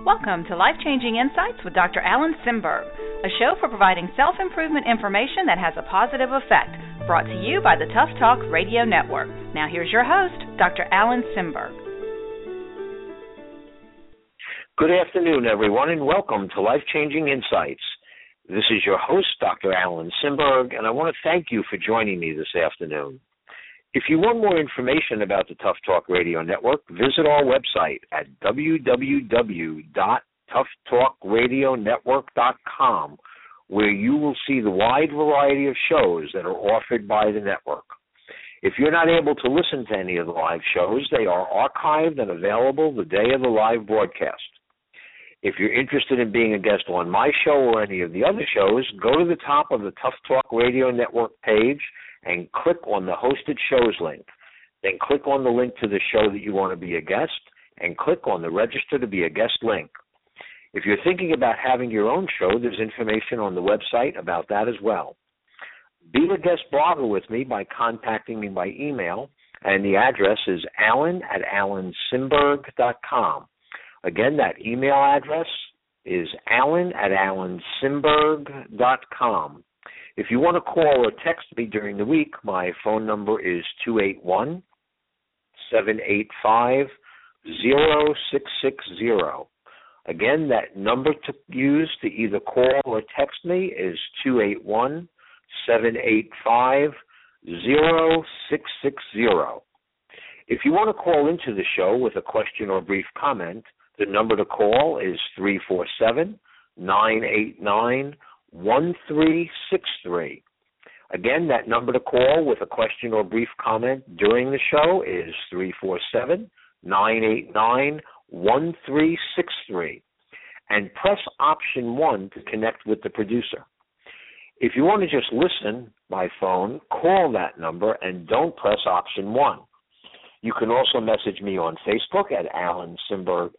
Welcome to Life Changing Insights with Dr. Alan Simberg, a show for providing self-improvement information that has a positive effect, brought to you by the Tough Talk Radio Network. Now here's your host, Dr. Alan Simberg. Good afternoon, everyone, and welcome to Life Changing Insights. This is your host, Dr. Alan Simberg, and I want to thank you for joining me this afternoon. If you want more information about the Tough Talk Radio Network, visit our website at www.toughtalkradionetwork.com, where you will see the wide variety of shows that are offered by the network. If you're not able to listen to any of the live shows, they are archived and available the day of the live broadcast. If you're interested in being a guest on my show or any of the other shows, go to the top of the Tough Talk Radio Network page and click on the hosted shows link. Then click on the link to the show that you want to be a guest and click on the register to be a guest link. If you're thinking about having your own show, there's information on the website about that as well. Be a guest blogger with me by contacting me by email, and the address is alan@alansimberg.com. Again, that email address is alan@alansimberg.com. If you want to call or text me during the week, my phone number is 281-785-0660. Again, that number to use to either call or text me is 281-785-0660. If you want to call into the show with a question or brief comment, the number to call is 347-989-1363. Again, that number to call with a question or brief comment during the show is 347-989-1363. And press option 1 to connect with the producer. If you want to just listen by phone, call that number and don't press option 1. You can also message me on Facebook at alan.simberg,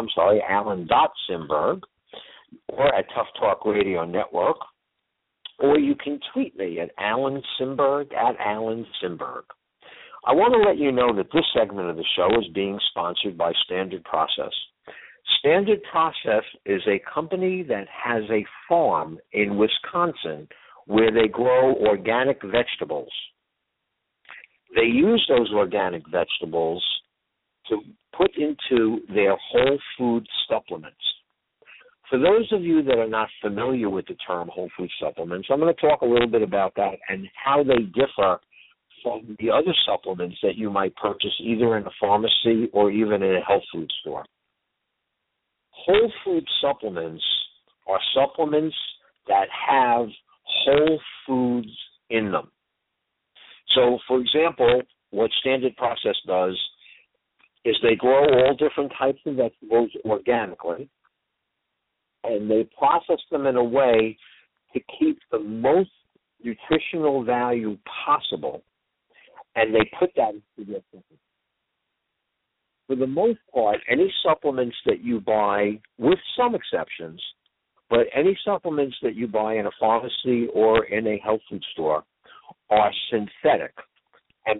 or at Tough Talk Radio Network, or you can tweet me at Alan Simberg at Alan Simberg. I want to let you know that this segment of the show is being sponsored by Standard Process. Standard Process is a company that has a farm in Wisconsin where they grow organic vegetables. They use those organic vegetables to put into their whole food supplements. For those of you that are not familiar with the term whole food supplements, I'm going to talk a little bit about that and how they differ from the other supplements that you might purchase either in a pharmacy or even in a health food store. Whole food supplements are supplements that have whole foods in them. So, for example, what Standard Process does is they grow all different types of vegetables organically, and they process them in a way to keep the most nutritional value possible, and they put that into their supplements. For the most part, any supplements that you buy, with some exceptions, but any supplements that you buy in a pharmacy or in a health food store are synthetic, and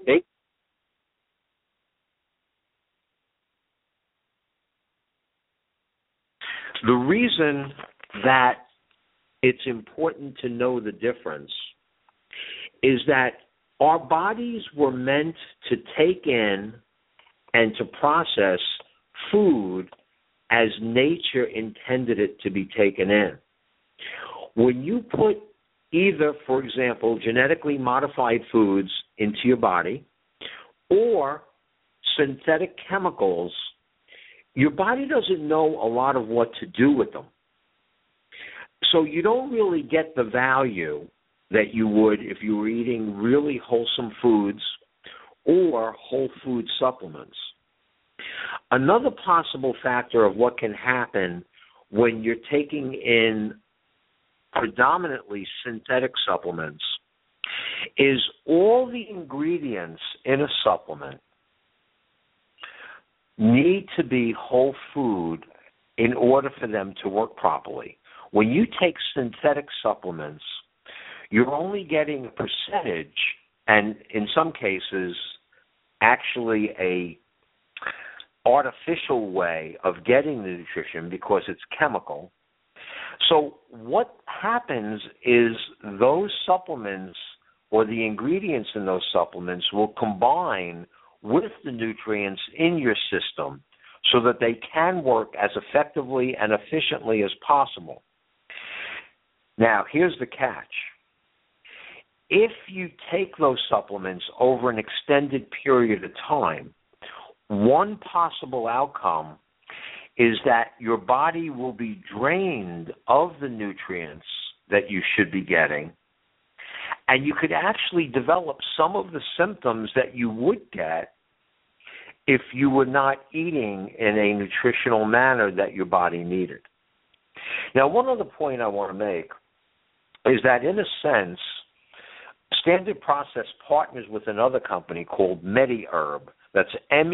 the reason that it's important to know the difference is that our bodies were meant to take in and to process food as nature intended it to be taken in. When you put either, for example, genetically modified foods into your body or synthetic chemicals, your body doesn't know a lot of what to do with them. So you don't really get the value that you would if you were eating really wholesome foods or whole food supplements. Another possible factor of what can happen when you're taking in predominantly synthetic supplements is all the ingredients in a supplement need to be whole food in order for them to work properly. When you take synthetic supplements, you're only getting a percentage, and in some cases, actually artificial way of getting the nutrition because it's chemical. So what happens is those supplements or the ingredients in those supplements will combine with the nutrients in your system so that they can work as effectively and efficiently as possible. Now, here's the catch. If you take those supplements over an extended period of time, one possible outcome is that your body will be drained of the nutrients that you should be getting, and you could actually develop some of the symptoms that you would get if you were not eating in a nutritional manner that your body needed. Now, one other point I want to make is that, in a sense, Standard Process partners with another company called MediHerb. That's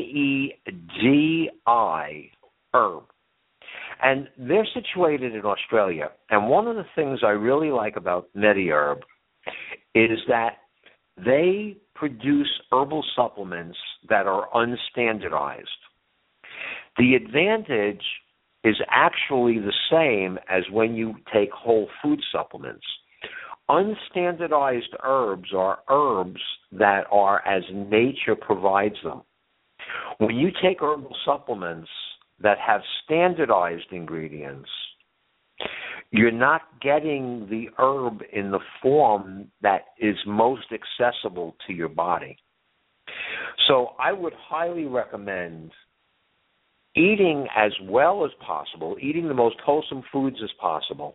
MEDI Herb. And they're situated in Australia. And one of the things I really like about MediHerb is that they produce herbal supplements that are unstandardized. The advantage is actually the same as when you take whole food supplements. Unstandardized herbs are herbs that are as nature provides them. When you take herbal supplements that have standardized ingredients, you're not getting the herb in the form that is most accessible to your body. So I would highly recommend eating as well as possible, eating the most wholesome foods as possible,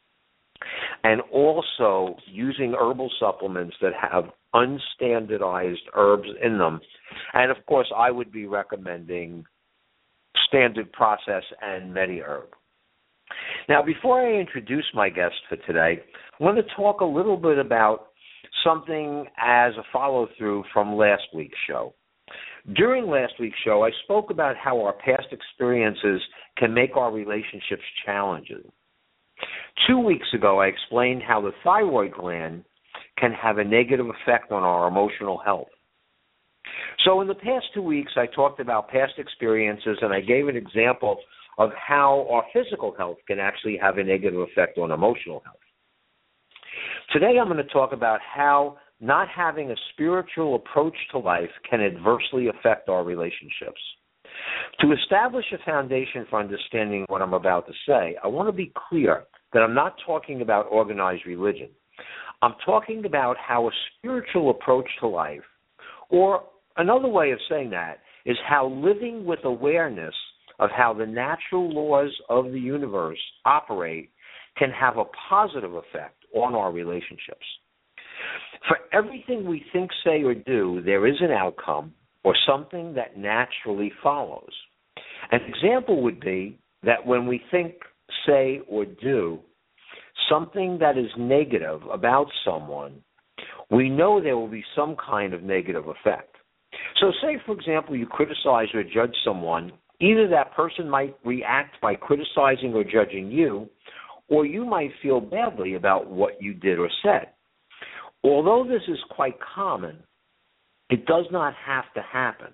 and also using herbal supplements that have unstandardized herbs in them. And, of course, I would be recommending Standard Process and MediHerb. Now, before I introduce my guest for today, I want to talk a little bit about something as a follow-through from last week's show. During last week's show, I spoke about how our past experiences can make our relationships challenging. 2 weeks ago, I explained how the thyroid gland can have a negative effect on our emotional health. So in the past 2 weeks, I talked about past experiences, and I gave an example of how our physical health can actually have a negative effect on emotional health. Today, I'm going to talk about how not having a spiritual approach to life can adversely affect our relationships. To establish a foundation for understanding what I'm about to say, I want to be clear that I'm not talking about organized religion. I'm talking about how a spiritual approach to life, or another way of saying that, is how living with awareness of how the natural laws of the universe operate can have a positive effect on our relationships. For everything we think, say, or do, there is an outcome or something that naturally follows. An example would be that when we think, say, or do something that is negative about someone, we know there will be some kind of negative effect. So say, for example, you criticize or judge someone. Either that person might react by criticizing or judging you, or you might feel badly about what you did or said. Although this is quite common, it does not have to happen.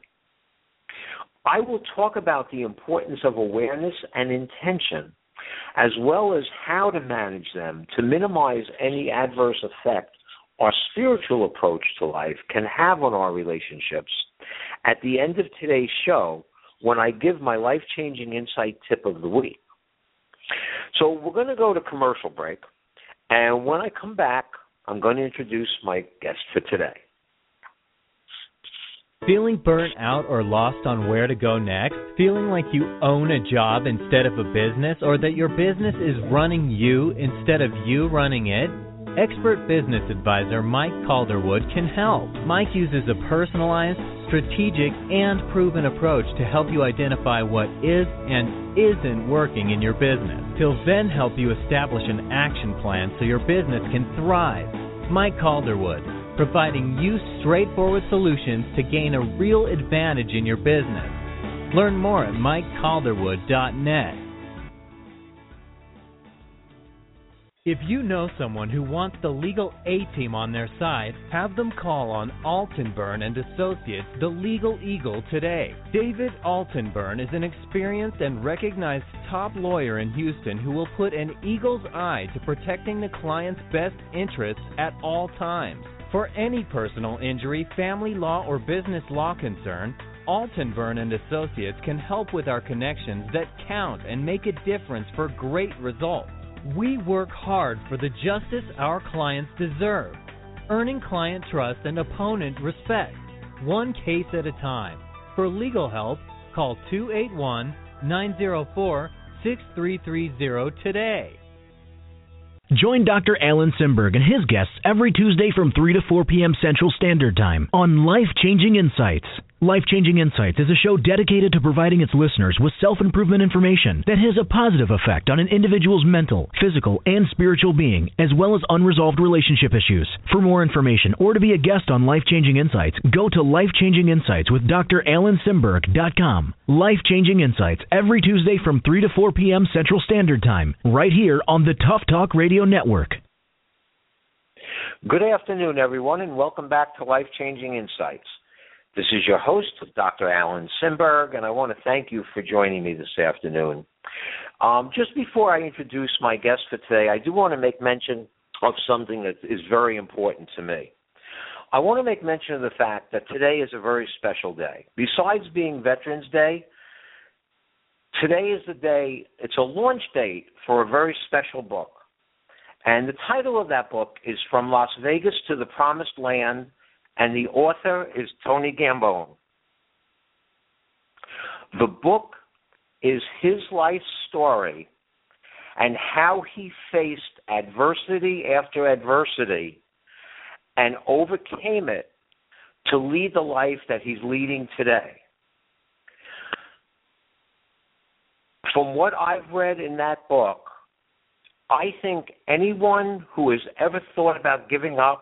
I will talk about the importance of awareness and intention, as well as how to manage them to minimize any adverse effect our spiritual approach to life can have on our relationships at the end of today's show, when I give my life-changing insight tip of the week. So we're going to go to commercial break, and when I come back, I'm going to introduce my guest for today. Feeling burnt out or lost on where to go next? Feeling like you own a job instead of a business, or that your business is running you instead of you running it? Expert business advisor Mike Calderwood can help. Mike uses a personalized, strategic, and proven approach to help you identify what is and isn't working in your business. He'll then help you establish an action plan so your business can thrive. Mike Calderwood, providing you straightforward solutions to gain a real advantage in your business. Learn more at MikeCalderwood.net. If you know someone who wants the legal A-team on their side, have them call on Altenburn and Associates, the Legal Eagle, today. David Altenburn is an experienced and recognized top lawyer in Houston who will put an eagle's eye to protecting the client's best interests at all times. For any personal injury, family law, or business law concern, Altenburn and Associates can help with our connections that count and make a difference for great results. We work hard for the justice our clients deserve, earning client trust and opponent respect, one case at a time. For legal help, call 281-904-6330 today. Join Dr. Alan Simberg and his guests every Tuesday from 3 to 4 p.m. Central Standard Time on Life-Changing Insights. Life-Changing Insights is a show dedicated to providing its listeners with self-improvement information that has a positive effect on an individual's mental, physical, and spiritual being, as well as unresolved relationship issues. For more information or to be a guest on Life-Changing Insights, go to Life-Changing Insights with DrAlanSimberg.com. Life-Changing Insights every Tuesday from 3 to 4 p.m. Central Standard Time, right here on the Tough Talk Radio Network. Good afternoon, everyone, and welcome back to Life-Changing Insights. This is your host, Dr. Alan Simberg, and I want to thank you for joining me this afternoon. Just before I introduce my guest for today, I do want to make mention of something that is very important to me. I want to make mention of the fact that today is a very special day. Besides being Veterans Day, today is the day, it's a launch date for a very special book. And the title of that book is From Las Vegas to the Promised Land, and the author is Tony Gambone. The book is his life story and how he faced adversity after adversity and overcame it to lead the life that he's leading today. From what I've read in that book, I think anyone who has ever thought about giving up,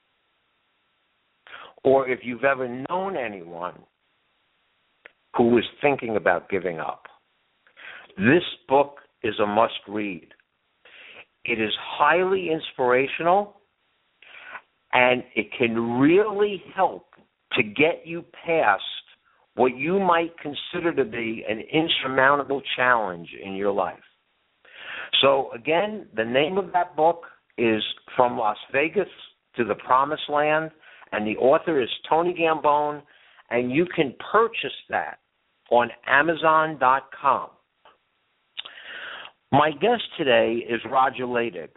or if you've ever known anyone who was thinking about giving up, this book is a must-read. It is highly inspirational, and it can really help to get you past what you might consider to be an insurmountable challenge in your life. So, again, the name of that book is From Las Vegas to the Promised Land, and the author is Tony Gambone, and you can purchase that on Amazon.com. My guest today is Roger Leidig.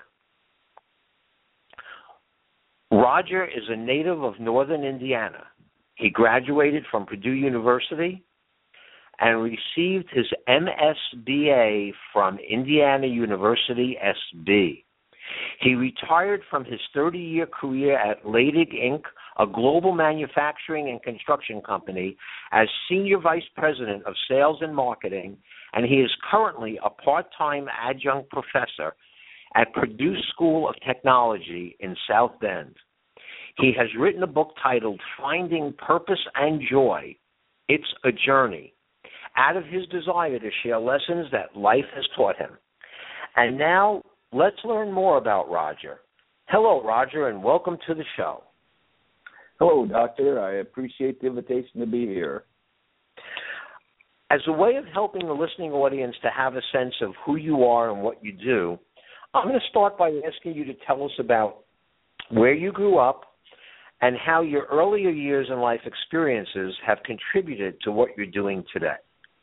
Roger is a native of northern Indiana. He graduated from Purdue University and received his MSBA from Indiana University SB. He retired from his 30-year career at Leidig, Inc., a global manufacturing and construction company, as Senior Vice President of Sales and Marketing, and he is currently a part-time adjunct professor at Purdue School of Technology in South Bend. He has written a book titled Finding Purpose and Joy, It's a Journey, out of his desire to share lessons that life has taught him. And now, let's learn more about Roger. Hello, Roger, and welcome to the show. Hello, Doctor. I appreciate the invitation to be here. As a way of helping the listening audience to have a sense of who you are and what you do, I'm going to start by asking you to tell us about where you grew up and how your earlier years and life experiences have contributed to what you're doing today.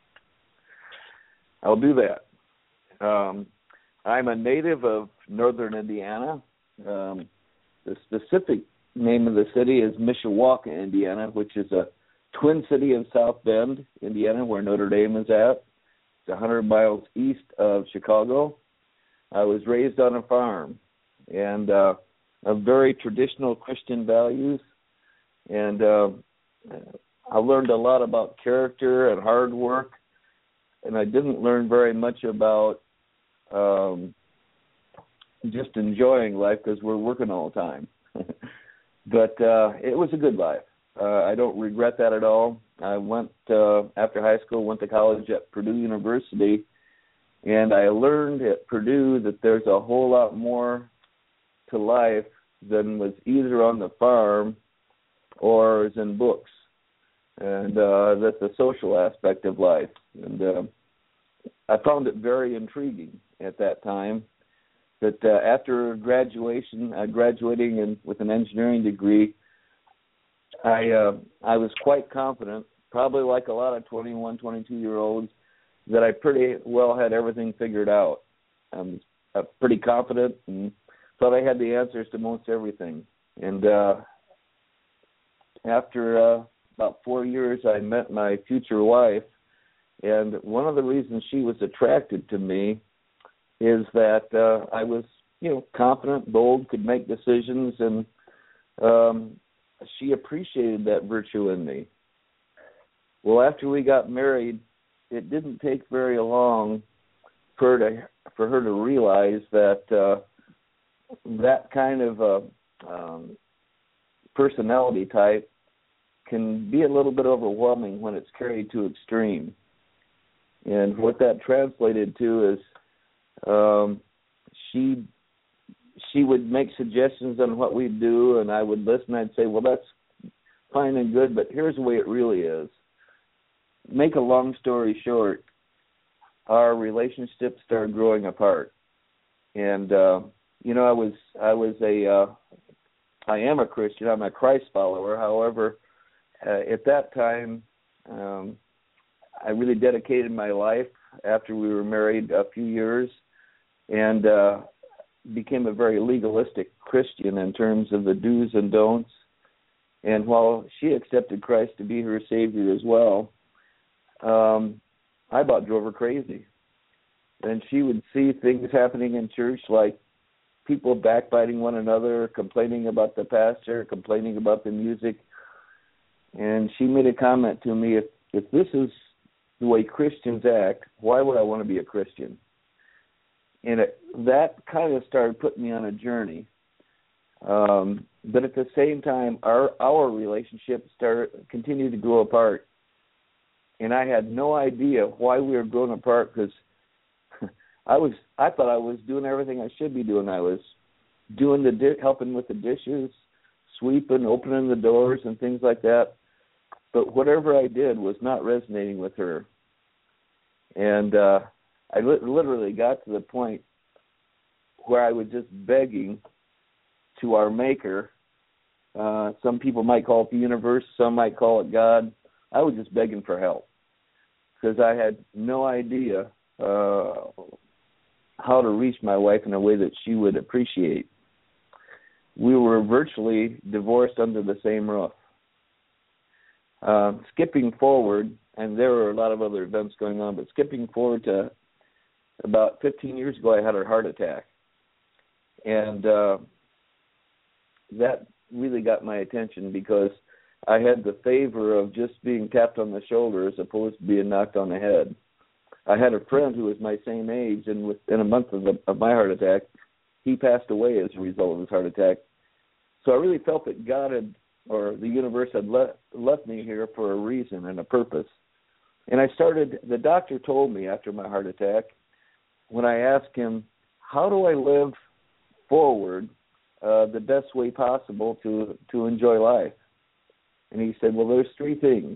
I'll do that. I'm a native of northern Indiana. The specific name of the city is Mishawaka, Indiana, which is a twin city of South Bend, Indiana, where Notre Dame is at. It's 100 miles east of Chicago. I was raised on a farm and of very traditional Christian values. And I learned a lot about character and hard work. And I didn't learn very much about just enjoying life because we're working all the time. But it was a good life. I don't regret that at all. I went, after high school, went to college at Purdue University And I learned at Purdue that there's a whole lot more to life than was either on the farm or is in books. And that's the social aspect of life. And I found it very intriguing at that time that after graduating with an engineering degree, I was quite confident, probably like a lot of 21, 22-year-olds, that I pretty well had everything figured out. I'm pretty confident and thought I had the answers to most everything. And after about 4 years, I met my future wife, and one of the reasons she was attracted to me is that I was, confident, bold, could make decisions, and she appreciated that virtue in me. Well, after we got married, it didn't take very long for her to realize that that kind of personality type can be a little bit overwhelming when it's carried to extreme. And what that translated to is she would make suggestions on what we'd do, and I would listen. I'd say, well, that's fine and good, but here's the way it really is. Make a long story short, our relationship started growing apart. And, I am a Christian. I'm a Christ follower. However, at that time, I really dedicated my life after we were married a few years and became a very legalistic Christian in terms of the do's and don'ts. And while she accepted Christ to be her Savior as well, I about drove her crazy. And she would see things happening in church like people backbiting one another, complaining about the pastor, complaining about the music. And she made a comment to me, if this is the way Christians act, why would I want to be a Christian? And that kind of started putting me on a journey. But at the same time, our relationship continued to grow apart. And I had no idea why we were growing apart, because I thought I was doing everything I should be doing. I was doing helping with the dishes, sweeping, opening the doors, and things like that. But whatever I did was not resonating with her. And I literally got to the point where I was just begging to our Maker. Some people might call it the universe, some might call it God. I was just begging for help because I had no idea how to reach my wife in a way that she would appreciate. We were virtually divorced under the same roof. Skipping forward, and there were a lot of other events going on, but skipping forward to about 15 years ago, I had a heart attack. And that really got my attention because I had the favor of just being tapped on the shoulder as opposed to being knocked on the head. I had a friend who was my same age, and within a month of my heart attack, he passed away as a result of his heart attack. So I really felt that God had, or the universe had left me here for a reason and a purpose. And the doctor told me after my heart attack, when I asked him, how do I live forward the best way possible to enjoy life? And he said, well, there's three things.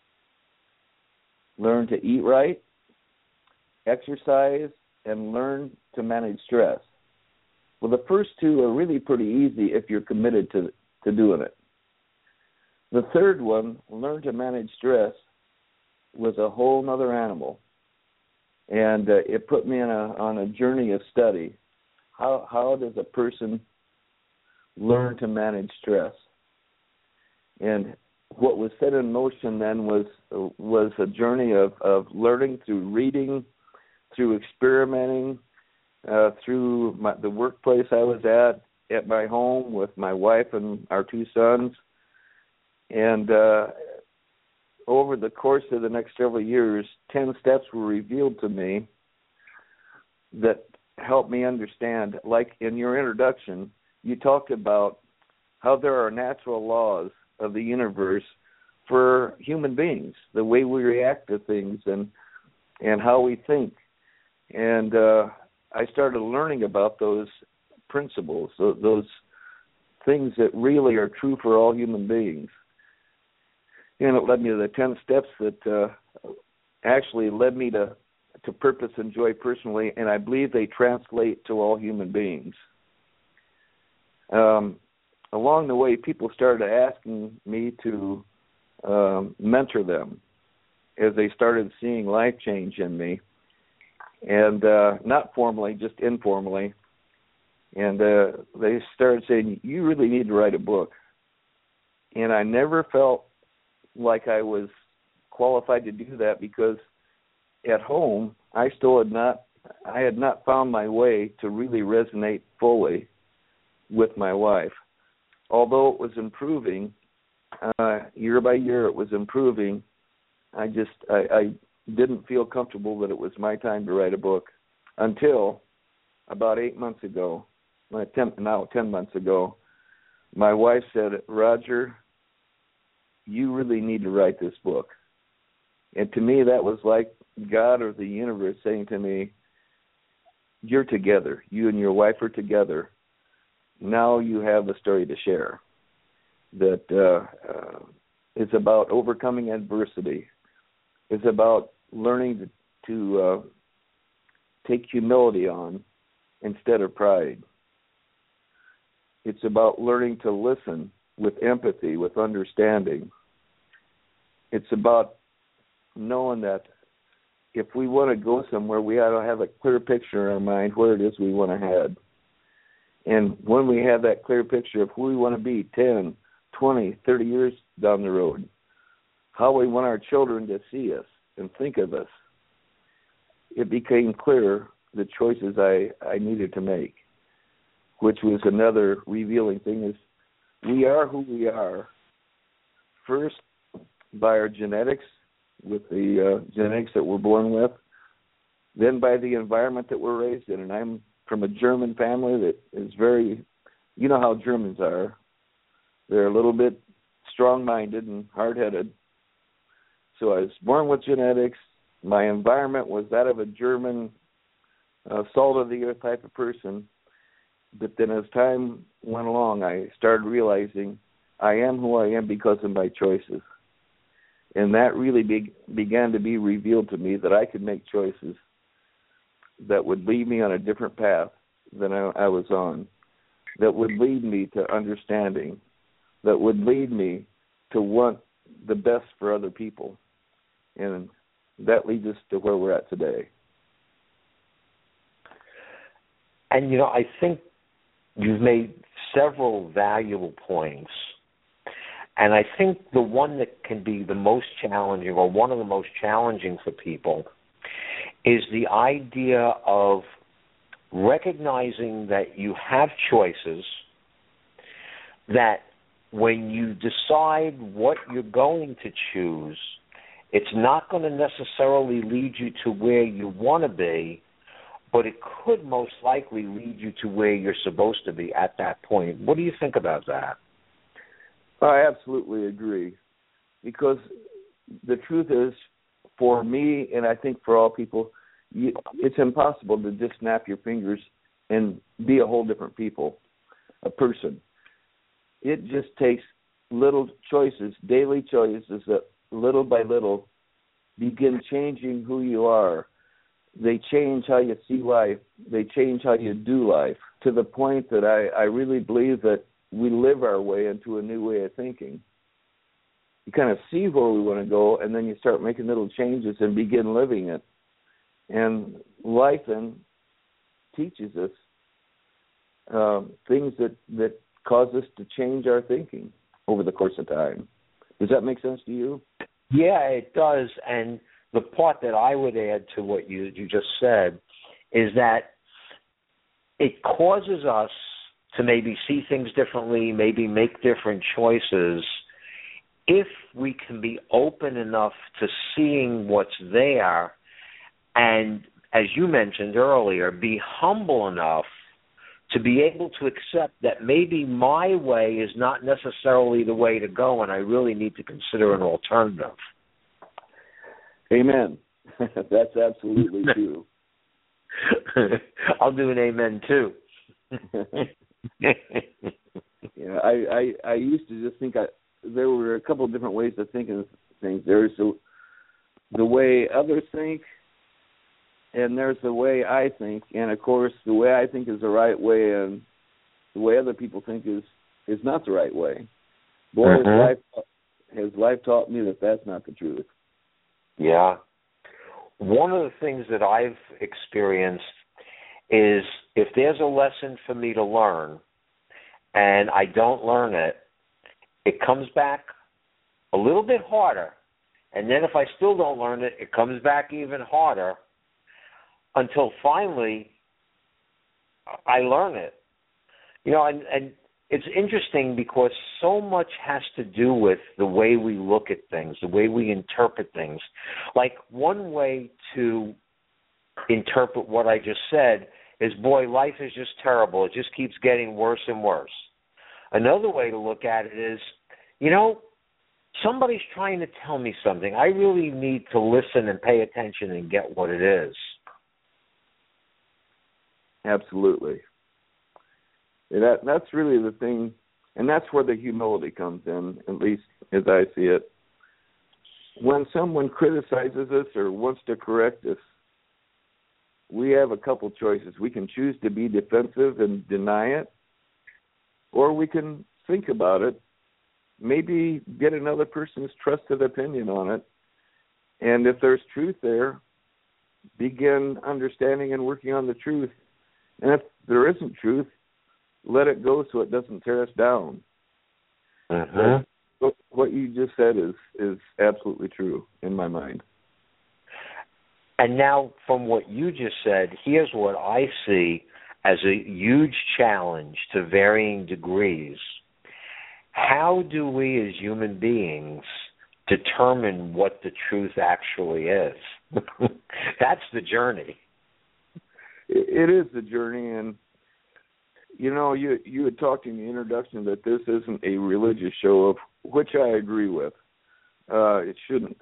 Learn to eat right, exercise, and learn to manage stress. Well, the first two are really pretty easy if you're committed to doing it. The third one, learn to manage stress, was a whole other animal. And it put me on a journey of study. How does a person learn to manage stress? And what was set in motion then was a journey of learning through reading, through experimenting, through the workplace I was at my home with my wife and our two sons. And over the course of the next several years, 10 steps were revealed to me that helped me understand. Like in your introduction, you talked about how there are natural laws of the universe for human beings, the way we react to things and how we think. And I started learning about those principles, those things that really are true for all human beings. And it led me to the 10 steps that actually led me to purpose and joy personally, and I believe they translate to all human beings. Along the way, people started asking me to mentor them as they started seeing life change in me, and not formally, just informally. And they started saying, you really need to write a book. And I never felt like I was qualified to do that, because at home I had not found my way to really resonate fully with my wife. Although it was improving, year by year it was improving, I didn't feel comfortable that it was my time to write a book until about 8 months ago, 10 months ago, my wife said, Roger, you really need to write this book. And to me, that was like God or the universe saying to me, you're together. You and your wife are together. Now you have a story to share that is about overcoming adversity. It's about learning to take humility on instead of pride. It's about learning to listen with empathy, with understanding. It's about knowing that if we want to go somewhere, we ought to have a clear picture in our mind where it is we want to head. And when we have that clear picture of who we want to be 10, 20, 30 years down the road, how we want our children to see us and think of us, it became clear the choices I needed to make, which was another revealing thing, is we are who we are, first by our genetics, with the genetics that we're born with, then by the environment that we're raised in. And I'm from a German family that is very, you know how Germans are. They're a little bit strong-minded and hard-headed. So I was born with genetics. My environment was that of a German salt-of-the-earth type of person. But then as time went along, I started realizing I am who I am because of my choices. And that really began to be revealed to me, that I could make choices that would lead me on a different path than I was on, that would lead me to understanding, that would lead me to want the best for other people. And that leads us to where we're at today. And, you know, I think you've made several valuable points. And I think the one that can be the most challenging, or one of the most challenging for people, is the idea of recognizing that you have choices, that when you decide what you're going to choose, it's not going to necessarily lead you to where you want to be, but it could most likely lead you to where you're supposed to be at that point. What do you think about that? I absolutely agree, because the truth is, for me, and I think for all people, it's impossible to just snap your fingers and be a whole different a person. It just takes little choices, daily choices that little by little begin changing who you are. They change how you see life. They change how you do life, to the point that I really believe that we live our way into a new way of thinking. You kind of see where we want to go, and then you start making little changes and begin living it. And life then teaches us things that cause us to change our thinking over the course of time. Does that make sense to you? Yeah, it does. And the part that I would add to what you just said is that it causes us to maybe see things differently, maybe make different choices, if we can be open enough to seeing what's there, and, as you mentioned earlier, be humble enough to be able to accept that maybe my way is not necessarily the way to go, and I really need to consider an alternative. Amen. That's absolutely true. I'll do an amen too. Yeah, I used to just think there were a couple of different ways of thinking of things. There's the way others think, and there's the way I think. And of course, the way I think is the right way, and the way other people think is not the right way. Boy, has life taught me that that's not the truth. Yeah. One of the things that I've experienced is if there's a lesson for me to learn and I don't learn it, it comes back a little bit harder. And then if I still don't learn it, it comes back even harder until finally I learn it. You know, and it's interesting because so much has to do with the way we look at things, the way we interpret things. Like one way to interpret what I just said is, boy, life is just terrible. It just keeps getting worse and worse. Another way to look at it is, you know, somebody's trying to tell me something. I really need to listen and pay attention and get what it is. Absolutely. That's really the thing, and that's where the humility comes in, at least as I see it. When someone criticizes us or wants to correct us, we have a couple choices. We can choose to be defensive and deny it, or we can think about it, maybe get another person's trusted opinion on it, and if there's truth there, begin understanding and working on the truth. And if there isn't truth, let it go so it doesn't tear us down. What you just said is absolutely true in my mind. And now from what you just said, here's what I see as a huge challenge to varying degrees. How do we as human beings determine what the truth actually is? That's the journey. It is the journey, and you know, you had talked in the introduction that this isn't a religious show, of which I agree with. It shouldn't.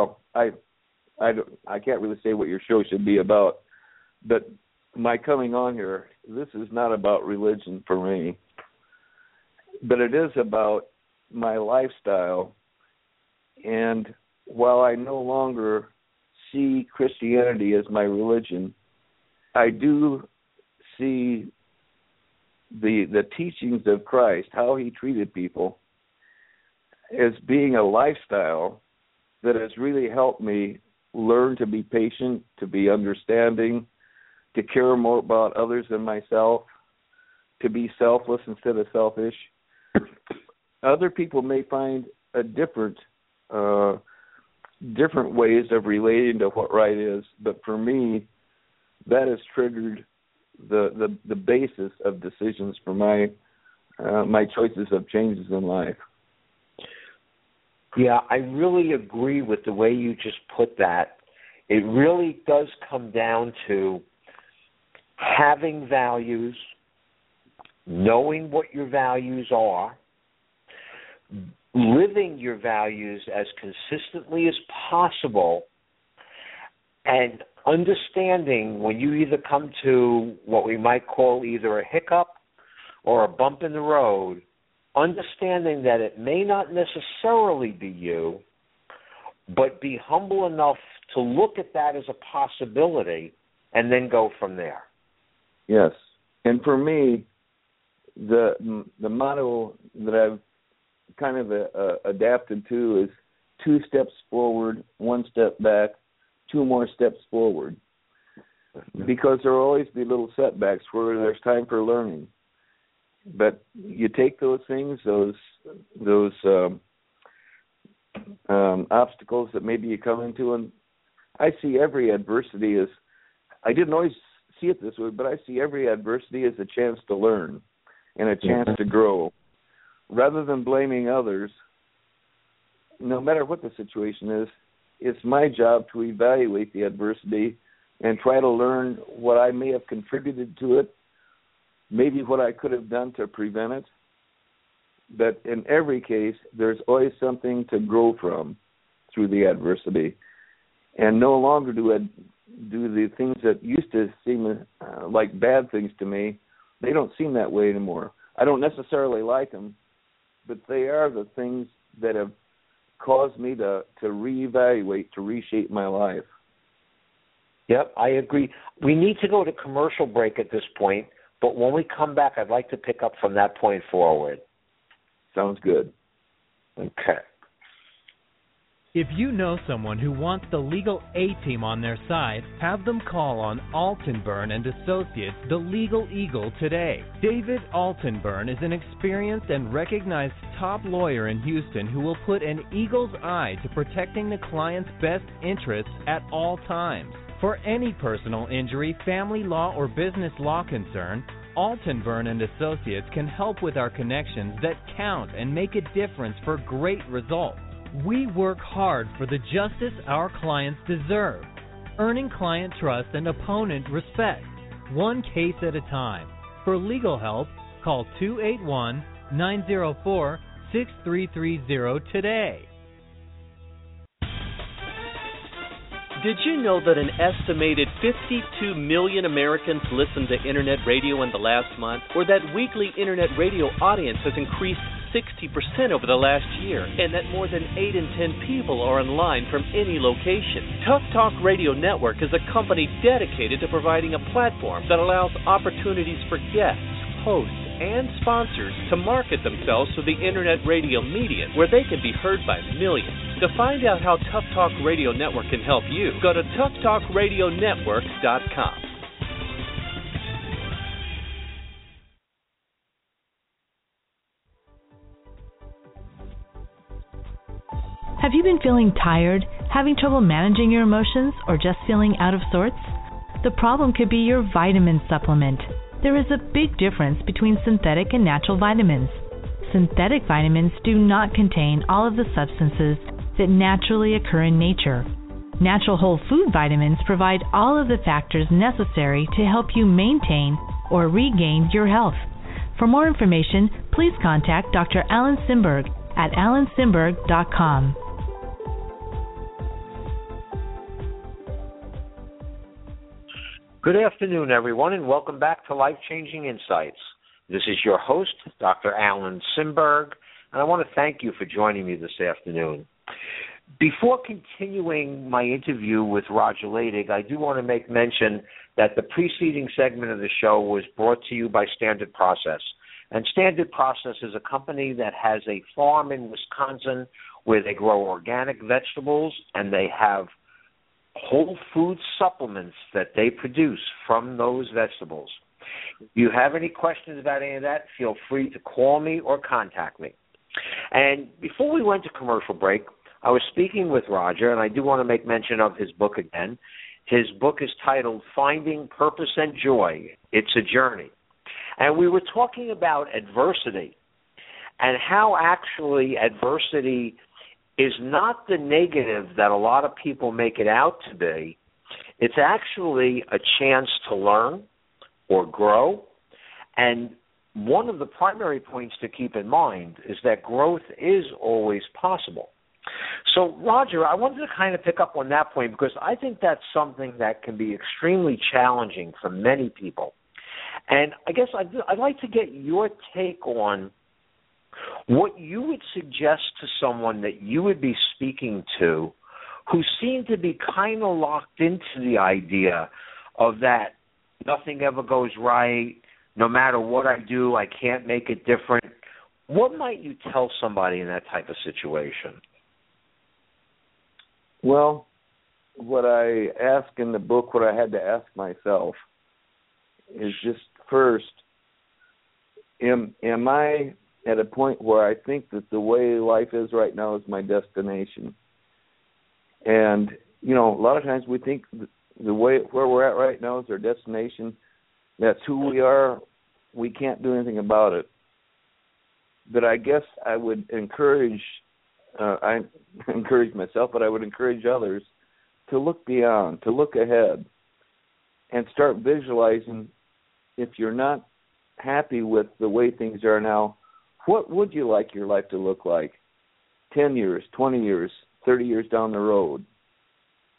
I can't really say what your show should be about, but my coming on here, this is not about religion for me, but it is about my lifestyle. And while I no longer see Christianity as my religion, I do see the teachings of Christ, how he treated people, as being a lifestyle that has really helped me learn to be patient, to be understanding, to care more about others than myself, to be selfless instead of selfish. Other people may find a different ways of relating to what right is, but for me, that has triggered the basis of decisions for my choices of changes in life. Yeah, I really agree with the way you just put that. It really does come down to having values, knowing what your values are, living your values as consistently as possible, and understanding when you either come to what we might call either a hiccup or a bump in the road, understanding that it may not necessarily be you, but be humble enough to look at that as a possibility and then go from there. Yes. And for me, the motto that I've kind of adapted to is 2 steps forward, 1 step back, 2 more steps forward. Because there will always be little setbacks where there's time for learning. But you take those things, those obstacles that maybe you come into, and I see every adversity as, I didn't always see it this way, but I see every adversity as a chance to learn and a chance to grow. Rather than blaming others, no matter what the situation is, it's my job to evaluate the adversity and try to learn what I may have contributed to it, maybe what I could have done to prevent it. But in every case, there's always something to grow from through the adversity. And no longer do do the things that used to seem like bad things to me. They don't seem that way anymore. I don't necessarily like them, but they are the things that have caused me to reevaluate, to reshape my life. Yep, I agree. We need to go to commercial break at this point, but when we come back, I'd like to pick up from that point forward. Sounds good. Okay. If you know someone who wants the legal A-team on their side, have them call on Altenburn and Associates, the Legal Eagle, today. David Altenburn is an experienced and recognized top lawyer in Houston who will put an eagle's eye to protecting the client's best interests at all times. For any personal injury, family law, or business law concern, Altenburn and Associates can help with our connections that count and make a difference for great results. We work hard for the justice our clients deserve, earning client trust and opponent respect, one case at a time. For legal help, call 281-904-6330 today. Did you know that an estimated 52 million Americans listened to Internet radio in the last month, or that weekly Internet radio audience has increased 60% over the last year, and that more than 8 in 10 people are online from any location? Tough Talk Radio Network is a company dedicated to providing a platform that allows opportunities for guests, hosts, and sponsors to market themselves through the Internet radio medium, where they can be heard by millions. To find out how Tough Talk Radio Network can help you, go to toughtalkradionetwork.com. Have you been feeling tired, having trouble managing your emotions, or just feeling out of sorts? The problem could be your vitamin supplement. There is a big difference between synthetic and natural vitamins. Synthetic vitamins do not contain all of the substances that naturally occur in nature. Natural whole food vitamins provide all of the factors necessary to help you maintain or regain your health. For more information, please contact Dr. Alan Simberg at alansimberg.com. Good afternoon, everyone, and welcome back to Life-Changing Insights. This is your host, Dr. Alan Simberg, and I want to thank you for joining me this afternoon. Before continuing my interview with Roger Ladig, I do want to make mention that the preceding segment of the show was brought to you by Standard Process. And Standard Process is a company that has a farm in Wisconsin where they grow organic vegetables, and they have whole food supplements that they produce from those vegetables. If you have any questions about any of that, feel free to call me or contact me. And before we went to commercial break, I was speaking with Roger, and I do want to make mention of his book again. His book is titled Finding Purpose and Joy. It's a Journey. And we were talking about adversity and how actually adversity is not the negative that a lot of people make it out to be. It's actually a chance to learn or grow. And one of the primary points to keep in mind is that growth is always possible. So, Roger, I wanted to kind of pick up on that point because I think that's something that can be extremely challenging for many people. And I guess I'd like to get your take on what you would suggest to someone that you would be speaking to who seem to be kind of locked into the idea of that nothing ever goes right, no matter what I do, I can't make it different. What might you tell somebody in that type of situation? Well, what I ask in the book, what I had to ask myself is just first, am I at a point where I think that the way life is right now is my destination? And, you know, a lot of times we think the way where we're at right now is our destination. That's who we are. We can't do anything about it. But I guess I would encourage, I encourage myself, but I would encourage others to look beyond, to look ahead, and start visualizing if you're not happy with the way things are now, what would you like your life to look like 10 years, 20 years, 30 years down the road?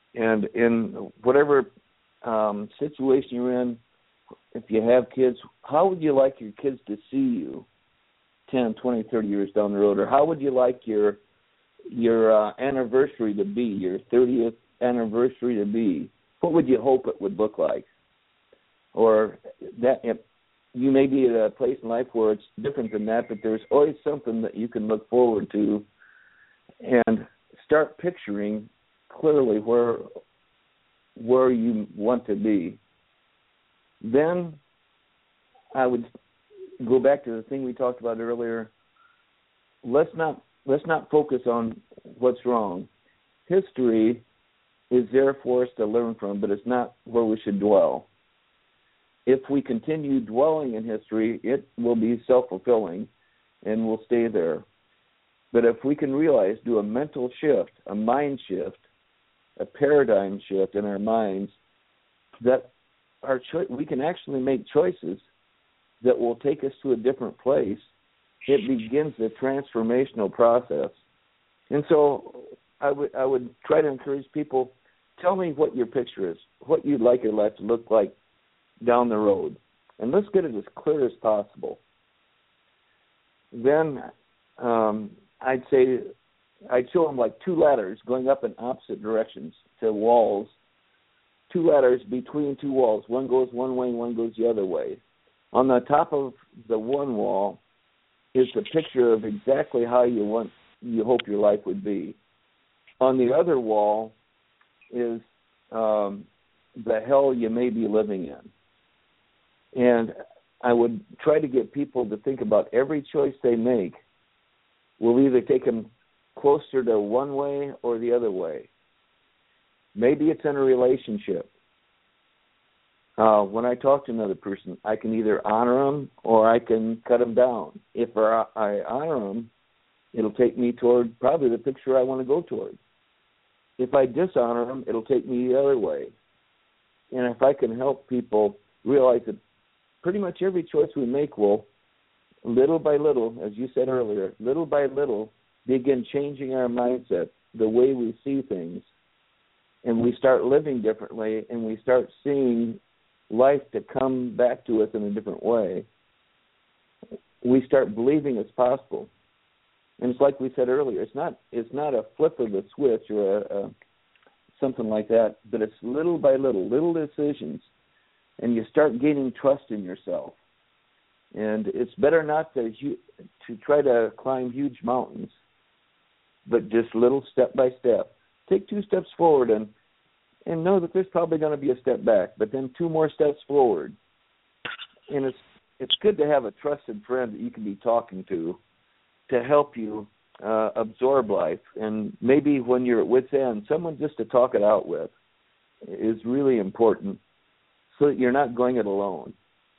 And in whatever situation you're in, if you have kids, how would you like your kids to see you 10, 20, 30 years down the road? Or how would you like your anniversary to be, your 30th anniversary to be? What would you hope it would look like? Or that you may be at a place in life where it's different than that, but there's always something that you can look forward to and start picturing clearly where you want to be. Then I would go back to the thing we talked about earlier. Let's not focus on what's wrong. History is there for us to learn from, but it's not where we should dwell. If we continue dwelling in history, it will be self-fulfilling and will stay there. But if we can realize, do a mental shift, a mind shift, a paradigm shift in our minds, that we can actually make choices that will take us to a different place, it begins the transformational process. And so I would try to encourage people, tell me what your picture is, what you'd like your life to look like down the road. And let's get it as clear as possible. Then I'd show them like two ladders going up in opposite directions to walls, two ladders between two walls. One goes one way and one goes the other way. On the top of the one wall is the picture of exactly how you hope your life would be. On the other wall is the hell you may be living in. And I would try to get people to think about every choice they make will either take them closer to one way or the other way. Maybe it's in a relationship. When I talk to another person, I can either honor them or I can cut them down. If I honor them, it'll take me toward probably the picture I want to go toward. If I dishonor them, it'll take me the other way. And if I can help people realize that pretty much every choice we make will, little by little, as you said earlier, little by little, begin changing our mindset, the way we see things, and we start living differently, and we start seeing life to come back to us in a different way. We start believing it's possible. And it's like we said earlier, it's not a flip of the switch or something like that, but it's little by little decisions, and you start gaining trust in yourself. And it's better not to try to climb huge mountains, but just little step by step. Take 2 steps forward and know that there's probably going to be a step back, but then 2 more steps forward. And it's good to have a trusted friend that you can be talking to help you absorb life. And maybe when you're at wit's end, someone just to talk it out with is really important so that you're not going it alone.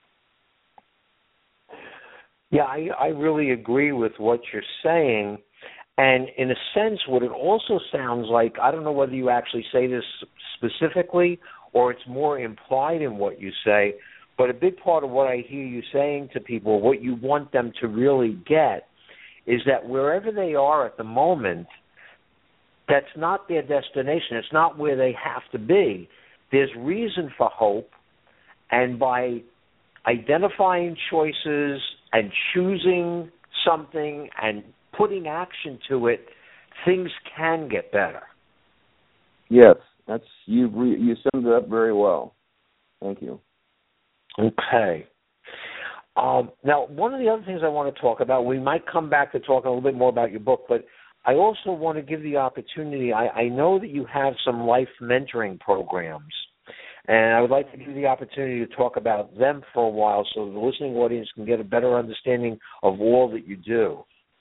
Yeah, I really agree with what you're saying. And in a sense, what it also sounds like, I don't know whether you actually say this specifically or it's more implied in what you say, but a big part of what I hear you saying to people, what you want them to really get, is that wherever they are at the moment, that's not their destination. It's not where they have to be. There's reason for hope, and by identifying choices and choosing something and putting action to it, things can get better. Yes, you summed it up very well. Thank you. Okay. Now, one of the other things I want to talk about, we might come back to talk a little bit more about your book, but I also want to give the opportunity, I know that you have some life mentoring programs, and I would like to give you the opportunity to talk about them for a while so the listening audience can get a better understanding of all that you do.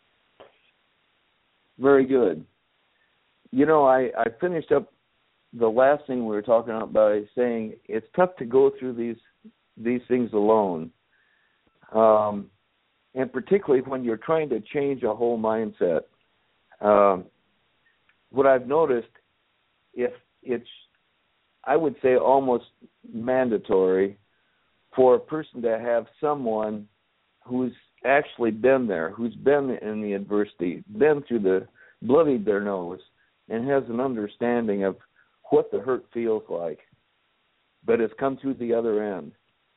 Very good. You know, I finished up the last thing we were talking about by saying it's tough to go through these things alone. And particularly when you're trying to change a whole mindset. What I've noticed, if it's, I would say almost mandatory for a person to have someone who's actually been there, who's been in the adversity, been through bloodied their nose, and has an understanding of what the hurt feels like, but has come through the other end.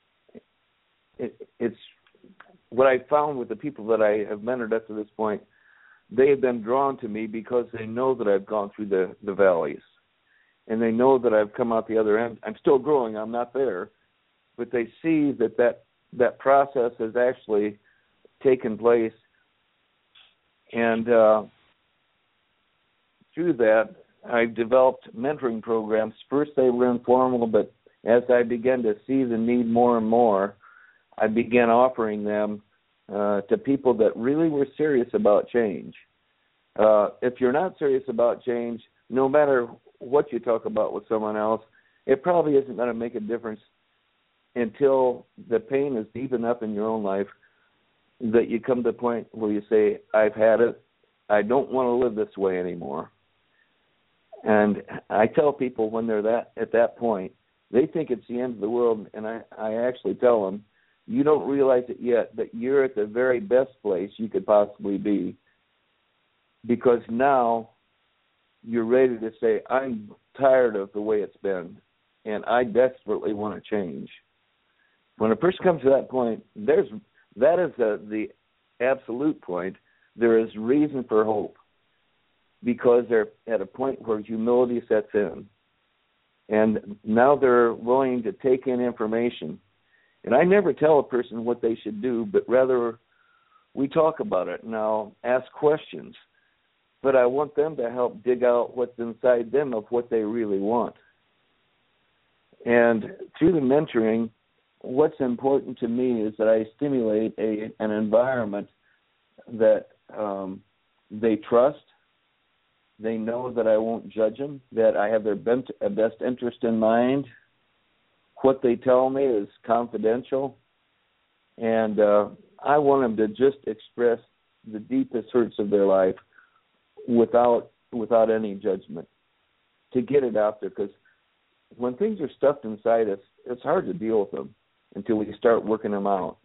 It's what I found with the people that I have mentored up to this point. They have been drawn to me because they know that I've gone through the valleys, and they know that I've come out the other end. I'm still growing. I'm not there, but they see that process has actually taken place, and through that, I've developed mentoring programs. First, they were informal, but as I began to see the need more and more, I began offering them to people that really were serious about change. If you're not serious about change, no matter what you talk about with someone else, it probably isn't going to make a difference until the pain is deep enough in your own life that you come to the point where you say, I've had it. I don't want to live this way anymore. And I tell people when they're at that point, they think it's the end of the world, and I actually tell them, you don't realize it yet, but you're at the very best place you could possibly be, because now you're ready to say, I'm tired of the way it's been, and I desperately want to change. When a person comes to that point, that is the absolute point. There is reason for hope, because they're at a point where humility sets in, and now they're willing to take in information. And I never tell a person what they should do, but rather we talk about it and I'll ask questions. But I want them to help dig out what's inside them of what they really want. And through the mentoring, what's important to me is that I stimulate an environment that they trust. They know that I won't judge them, that I have their best interest in mind. What they tell me is confidential, and I want them to just express the deepest hurts of their life without any judgment, to get it out there, because when things are stuffed inside us, it's hard to deal with them until we start working them out.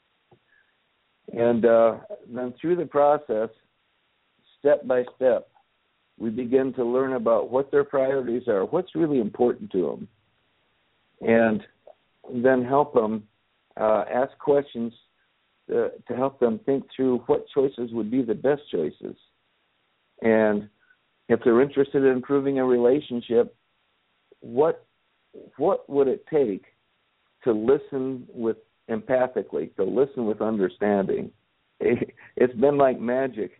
And then through the process, step by step, we begin to learn about what their priorities are, what's really important to them, and then help them ask questions to help them think through what choices would be the best choices. And if they're interested in improving a relationship, what would it take to listen with empathically, to listen with understanding? It's been like magic.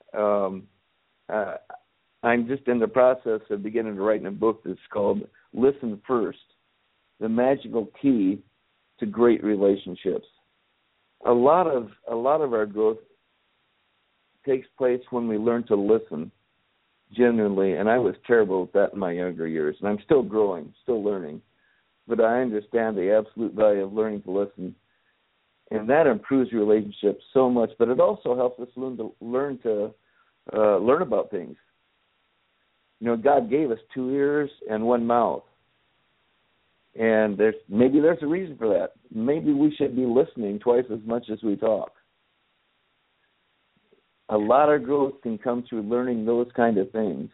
I'm just in the process of beginning to write a book that's called Listen First, the magical key to great relationships. A lot of our growth takes place when we learn to listen genuinely, and I was terrible at that in my younger years, and I'm still growing, still learning, but I understand the absolute value of learning to listen, and that improves relationships so much, but it also helps us learn about things. You know, God gave us 2 ears and 1 mouth. And there's a reason for that. Maybe we should be listening twice as much as we talk. A lot of growth can come through learning those kind of things.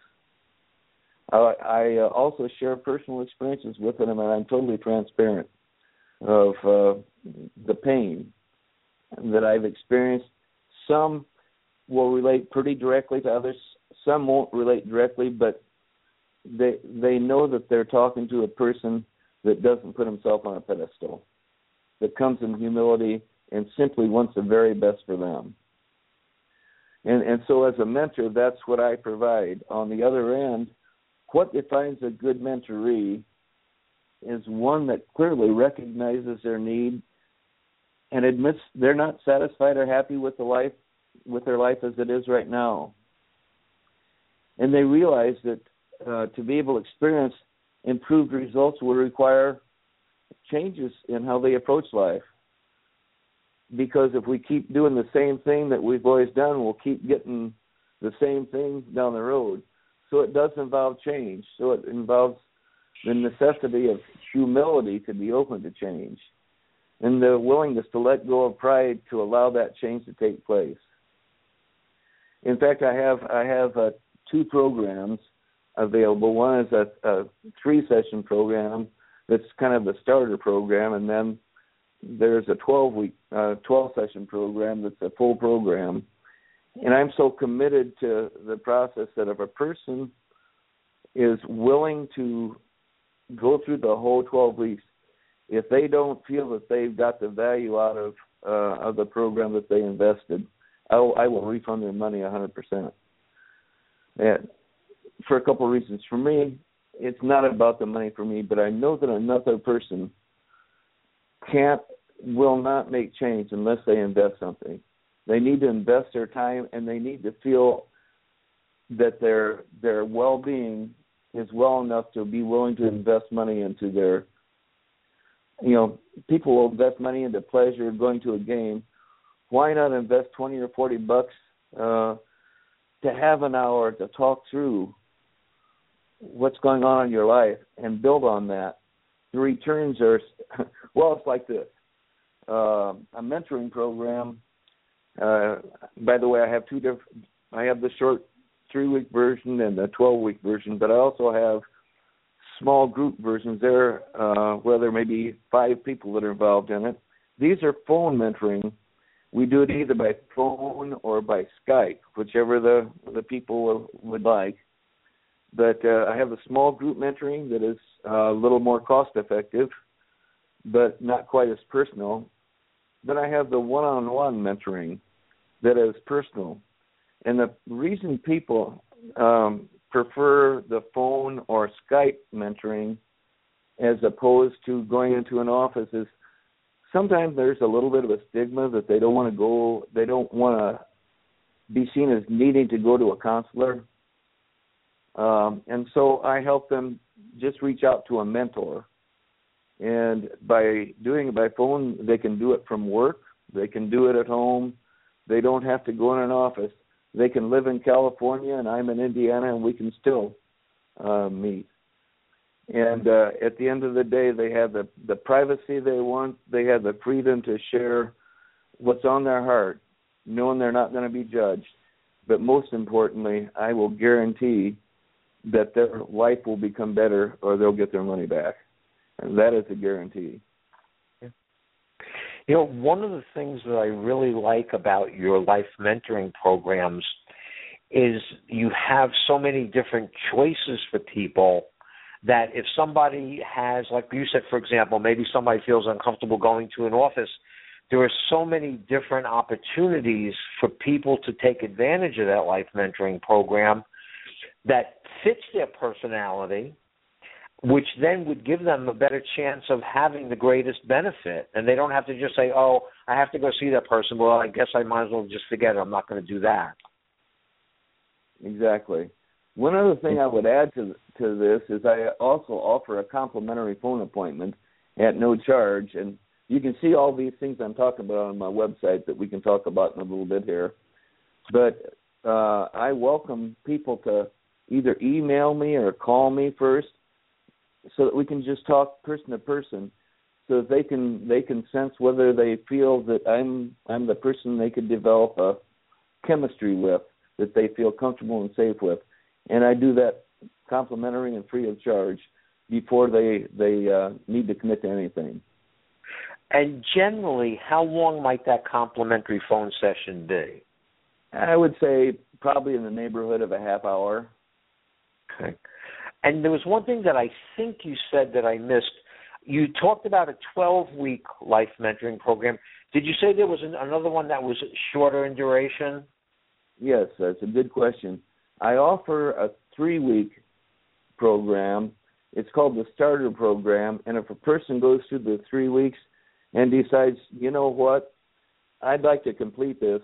I also share personal experiences with them, and I'm totally transparent of the pain that I've experienced. Some will relate pretty directly to others. Some won't relate directly, but they know that they're talking to a person that doesn't put himself on a pedestal, that comes in humility and simply wants the very best for them. And so as a mentor, that's what I provide. On the other end, what defines a good mentoree is one that clearly recognizes their need and admits they're not satisfied or happy with their life as it is right now. And they realize that to be able to experience improved results will require changes in how they approach life. Because if we keep doing the same thing that we've always done, we'll keep getting the same thing down the road. So it does involve change. So it involves the necessity of humility to be open to change, and the willingness to let go of pride to allow that change to take place. In fact, I have 2 programs available. One is a 3-session program that's kind of the starter program, and then there's a 12-session program that's a full program. And I'm so committed to the process that if a person is willing to go through the whole 12 weeks, if they don't feel that they've got the value out of the program that they invested, I will refund their money 100%. And for a couple of reasons. For me, it's not about the money for me, but I know that another person will not make change unless they invest something. They need to invest their time, and they need to feel that their well-being is well enough to be willing to invest money into their, people will invest money into pleasure of going to a game. Why not invest $20 or $40 to have an hour to talk through what's going on in your life and build on that? The returns are, it's like this. A mentoring program, by the way, I have two different, I have the short 3-week version and the 12-week version, but I also have small group versions there where there may be 5 people that are involved in it. These are phone mentoring. We do it either by phone or by Skype, whichever the people would like. But I have a small group mentoring that is a little more cost-effective, but not quite as personal. Then I have the one-on-one mentoring that is personal. And the reason people prefer the phone or Skype mentoring as opposed to going into an office is sometimes there's a little bit of a stigma that they don't want to be seen as needing to go to a counselor. And so I help them just reach out to a mentor. And by doing it by phone, they can do it from work. They can do it at home. They don't have to go in an office. They can live in California, and I'm in Indiana, and we can still meet. And at the end of the day, they have the privacy they want. They have the freedom to share what's on their heart, knowing they're not going to be judged. But most importantly, I will guarantee that their life will become better or they'll get their money back. And that is a guarantee. One of the things that I really like about your life mentoring programs is you have so many different choices for people that if somebody has, like you said, for example, maybe somebody feels uncomfortable going to an office, there are so many different opportunities for people to take advantage of that life mentoring program that fits their personality, which then would give them a better chance of having the greatest benefit. And they don't have to just say, I have to go see that person. Well, I guess I might as well just forget it. I'm not going to do that. Exactly. One other thing I would add to this is I also offer a complimentary phone appointment at no charge. And you can see all these things I'm talking about on my website that we can talk about in a little bit here. But I welcome people to either email me or call me first, so that we can just talk person to person, so that they can sense whether they feel that I'm the person they could develop a chemistry with, that they feel comfortable and safe with. And I do that complimentary and free of charge before they need to commit to anything. And generally, how long might that complimentary phone session be? I would say probably in the neighborhood of a half hour. Okay. And there was one thing that I think you said that I missed. You talked about a 12-week life mentoring program. Did you say there was another one that was shorter in duration? Yes, that's a good question. I offer a 3-week program. It's called the Starter Program. And if a person goes through the 3 weeks and decides, you know what, I'd like to complete this,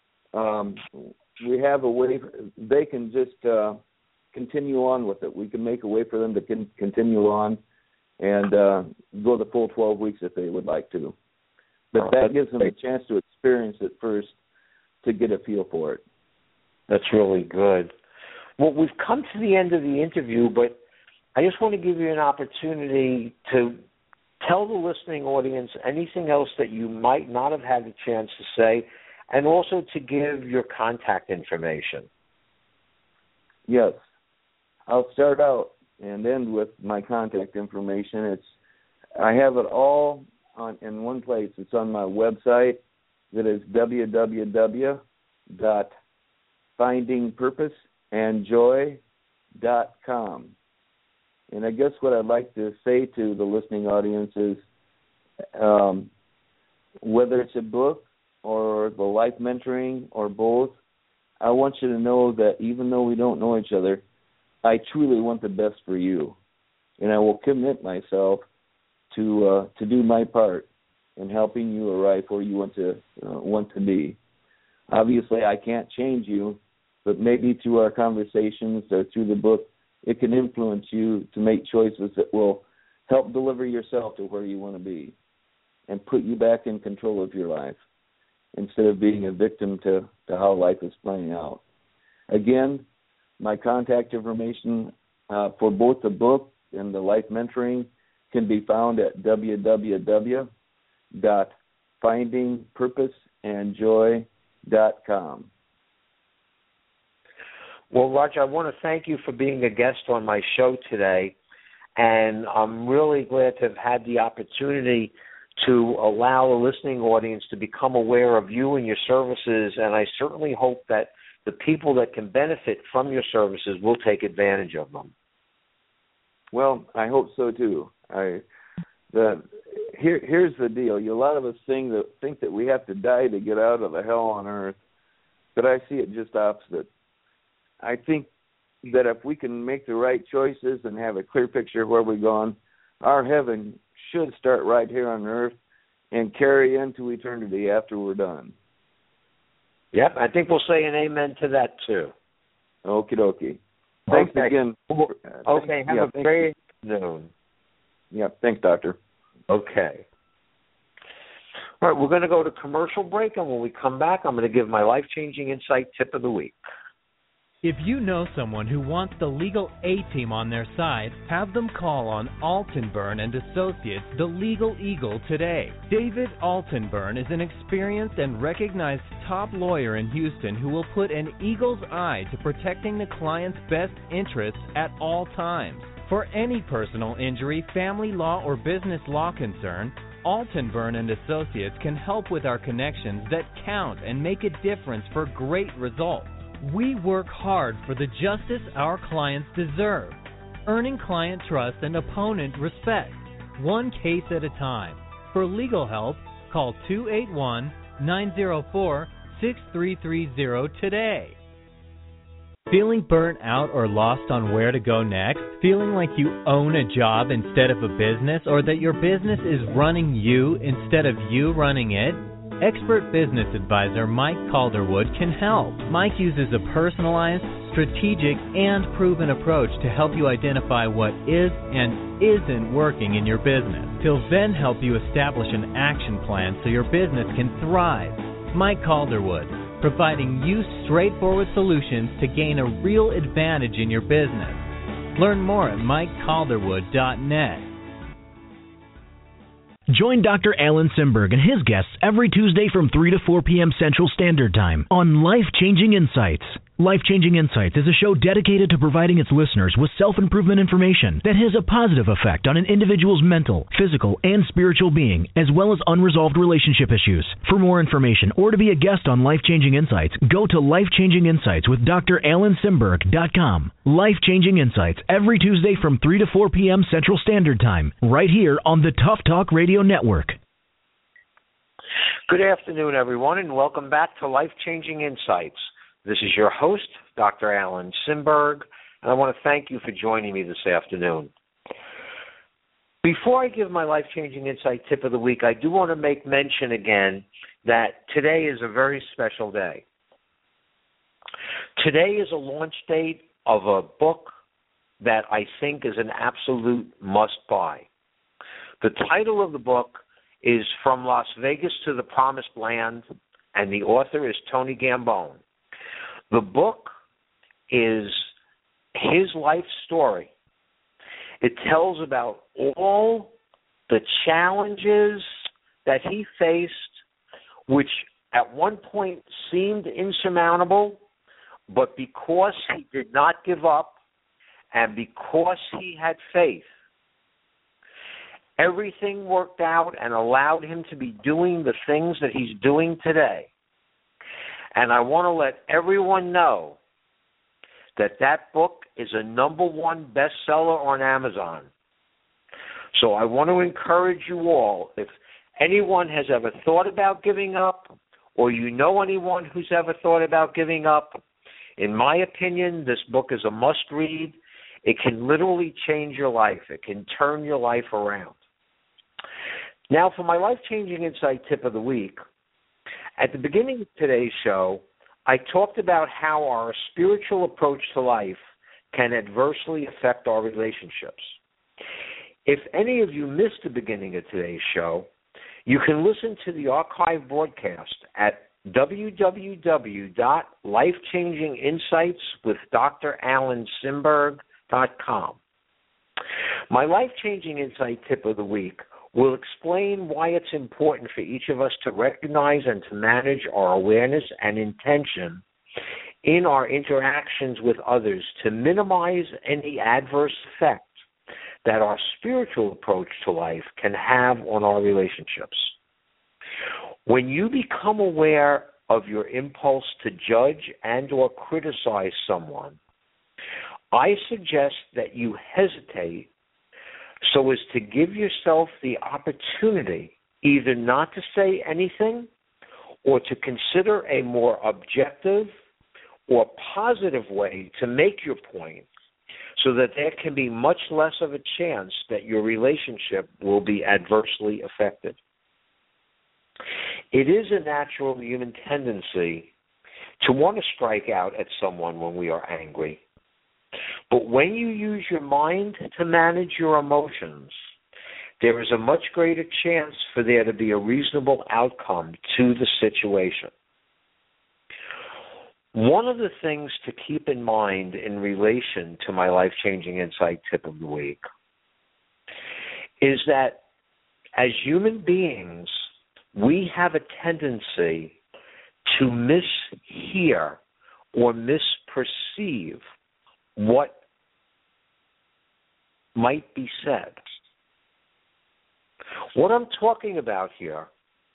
we have a way they can just continue on with it. We can make a way for them to continue on and go the full 12 weeks if they would like to. But that gives them a chance to experience it first to get a feel for it. That's really good. Well, we've come to the end of the interview, but I just want to give you an opportunity to tell the listening audience anything else that you might not have had a chance to say, and also to give your contact information. Yes. I'll start out and end with my contact information. I have it all in one place. It's on my website. That is www.findingpurposeandjoy.com. And I guess what I'd like to say to the listening audience is, whether it's a book or the life mentoring or both, I want you to know that even though we don't know each other, I truly want the best for you, and I will commit myself to do my part in helping you arrive where you want to be. Obviously, I can't change you, but maybe through our conversations or through the book, it can influence you to make choices that will help deliver yourself to where you want to be and put you back in control of your life instead of being a victim to how life is playing out. Again, my contact information for both the book and the life mentoring can be found at www.findingpurposeandjoy.com. Well, Roger, I want to thank you for being a guest on my show today, and I'm really glad to have had the opportunity to allow the listening audience to become aware of you and your services, and I certainly hope that the people that can benefit from your services will take advantage of them. Well, I hope so too. Here's the deal. A lot of us think that we have to die to get out of the hell on earth, but I see it just opposite. I think that if we can make the right choices and have a clear picture of where we're going, our heaven should start right here on earth and carry into eternity after we're done. Yep, I think we'll say an amen to that too. Okie dokie. Thanks again. Okay, have a great afternoon. Yeah, thanks, Doctor. Okay. All right, we're going to go to commercial break, and when we come back, I'm going to give my life-changing insight tip of the week. If you know someone who wants the legal A-team on their side, have them call on Altenburn and Associates, the Legal Eagle, today. David Altenburn is an experienced and recognized top lawyer in Houston who will put an eagle's eye to protecting the client's best interests at all times. For any personal injury, family law, or business law concern, Altenburn and Associates can help with our connections that count and make a difference for great results. We work hard for the justice our clients deserve, earning client trust and opponent respect, one case at a time. For legal help, call 281-904-6330 today. Feeling burnt out or lost on where to go next? Feeling like you own a job instead of a business, or that your business is running you instead of you running it? Expert business advisor Mike Calderwood can help. Mike uses a personalized, strategic, and proven approach to help you identify what is and isn't working in your business. He'll then help you establish an action plan so your business can thrive. Mike Calderwood, providing you straightforward solutions to gain a real advantage in your business. Learn more at MikeCalderwood.net. Join Dr. Alan Simberg and his guests every Tuesday from 3 to 4 p.m. Central Standard Time on Life-Changing Insights. Life-Changing Insights is a show dedicated to providing its listeners with self-improvement information that has a positive effect on an individual's mental, physical, and spiritual being, as well as unresolved relationship issues. For more information or to be a guest on Life-Changing Insights, go to Life-Changing Insights with DrAlanSimberg.com. Life-Changing Insights every Tuesday from 3 to 4 p.m. Central Standard Time, right here on the Tough Talk Radio Network. Good afternoon, everyone, and welcome back to Life-Changing Insights. This is your host, Dr. Alan Simberg, and I want to thank you for joining me this afternoon. Before I give my life-changing insight tip of the week, I do want to make mention again that today is a very special day. Today is a launch date of a book that I think is an absolute must-buy. The title of the book is From Las Vegas to the Promised Land, and the author is Tony Gambone. The book is his life story. It tells about all the challenges that he faced, which at one point seemed insurmountable, but because he did not give up and because he had faith, everything worked out and allowed him to be doing the things that he's doing today. And I want to let everyone know that that book is a #1 bestseller on Amazon. So I want to encourage you all, if anyone has ever thought about giving up, or you know anyone who's ever thought about giving up, in my opinion, this book is a must-read. It can literally change your life. It can turn your life around. Now, for my life-changing insight tip of the week, at the beginning of today's show, I talked about how our spiritual approach to life can adversely affect our relationships. If any of you missed the beginning of today's show, you can listen to the archive broadcast at www.lifechanginginsightswithdralansimberg.com. My life-changing insight tip of the week will explain why it's important for each of us to recognize and to manage our awareness and intention in our interactions with others to minimize any adverse effect that our spiritual approach to life can have on our relationships. When you become aware of your impulse to judge and or criticize someone, I suggest that you hesitate so as to give yourself the opportunity either not to say anything or to consider a more objective or positive way to make your point, so that there can be much less of a chance that your relationship will be adversely affected. It is a natural human tendency to want to strike out at someone when we are angry. But when you use your mind to manage your emotions, there is a much greater chance for there to be a reasonable outcome to the situation. One of the things to keep in mind in relation to my life-changing insight tip of the week is that as human beings, we have a tendency to mishear or misperceive what might be said. What I'm talking about here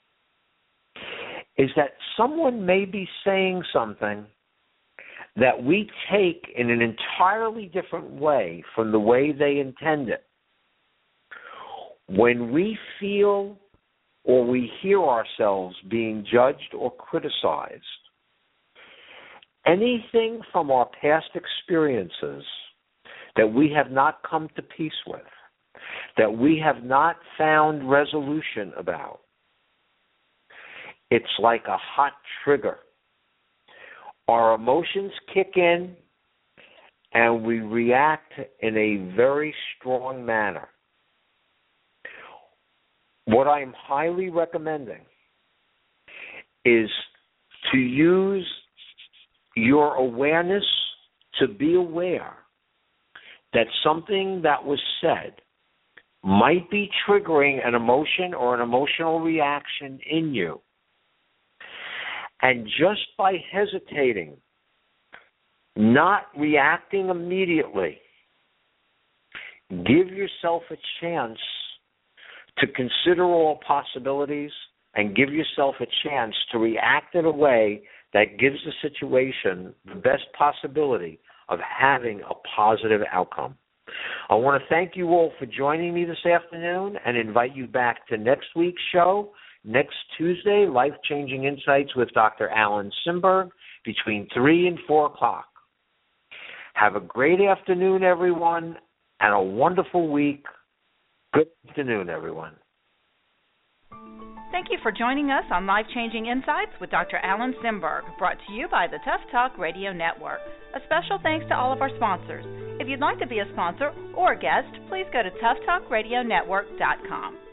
is that someone may be saying something that we take in an entirely different way from the way they intend it. When we feel or we hear ourselves being judged or criticized, anything from our past experiences that we have not come to peace with, that we have not found resolution about, it's like a hot trigger. Our emotions kick in and we react in a very strong manner. What I'm highly recommending is to use your awareness to be aware that something that was said might be triggering an emotion or an emotional reaction in you. And just by hesitating, not reacting immediately, give yourself a chance to consider all possibilities and give yourself a chance to react in a way that gives the situation the best possibility of having a positive outcome. I want to thank you all for joining me this afternoon and invite you back to next week's show, next Tuesday, Life-Changing Insights with Dr. Alan Simberg, between 3 and 4 o'clock. Have a great afternoon, everyone, and a wonderful week. Good afternoon, everyone. Thank you for joining us on Life-Changing Insights with Dr. Alan Simberg, brought to you by the Tough Talk Radio Network. A special thanks to all of our sponsors. If you'd like to be a sponsor or a guest, please go to toughtalkradionetwork.com.